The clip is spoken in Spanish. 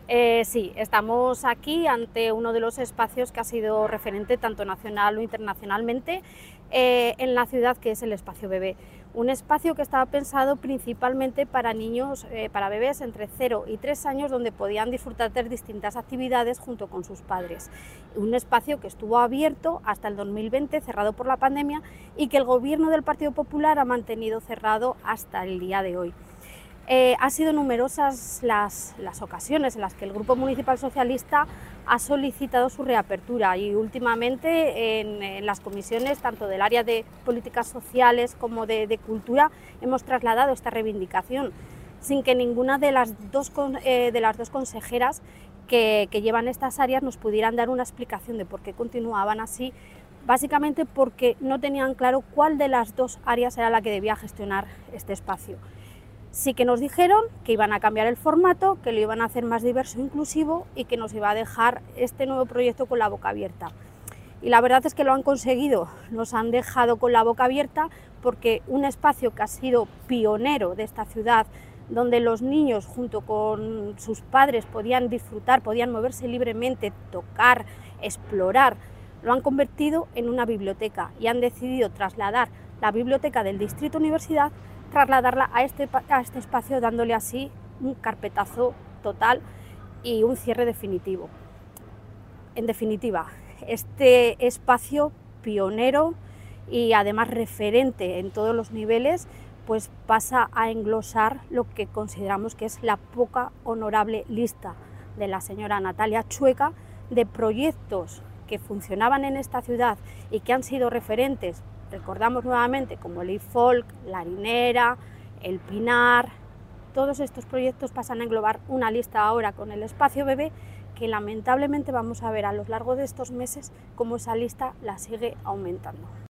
Sí, estamos aquí ante uno de los espacios que ha sido referente tanto nacional o internacionalmente en la ciudad, que es el Espacio Bebé. Un espacio que estaba pensado principalmente para niños, para bebés entre 0 y 3 años, donde podían disfrutar de distintas actividades junto con sus padres. Un espacio que estuvo abierto hasta el 2020, cerrado por la pandemia, y que el Gobierno del Partido Popular ha mantenido cerrado hasta el día de hoy. Han sido numerosas las ocasiones en las que el Grupo Municipal Socialista ha solicitado su reapertura, y últimamente en las comisiones tanto del área de políticas sociales como de cultura hemos trasladado esta reivindicación, sin que ninguna de las dos consejeras que llevan estas áreas nos pudieran dar una explicación de por qué continuaban así, básicamente porque no tenían claro cuál de las dos áreas era la que debía gestionar este espacio. Sí que nos dijeron que iban a cambiar el formato, que lo iban a hacer más diverso e inclusivo, y que nos iba a dejar este nuevo proyecto con la boca abierta. Y la verdad es que lo han conseguido, nos han dejado con la boca abierta, porque un espacio que ha sido pionero de esta ciudad, donde los niños junto con sus padres podían disfrutar, podían moverse libremente, tocar, explorar, lo han convertido en una biblioteca, y han decidido trasladar la biblioteca del Distrito Universidad, trasladarla a este espacio, dándole así un carpetazo total y un cierre definitivo. En definitiva, este espacio pionero y además referente en todos los niveles, pues pasa a englosar lo que consideramos que es la poca honorable lista de la señora Natalia Chueca de proyectos que funcionaban en esta ciudad y que han sido referentes. Recordamos nuevamente como el IFOLC, la Harinera, el Pinar. Todos estos proyectos pasan a englobar una lista ahora con el Espacio Bebé, que lamentablemente vamos a ver a lo largo de estos meses cómo esa lista la sigue aumentando.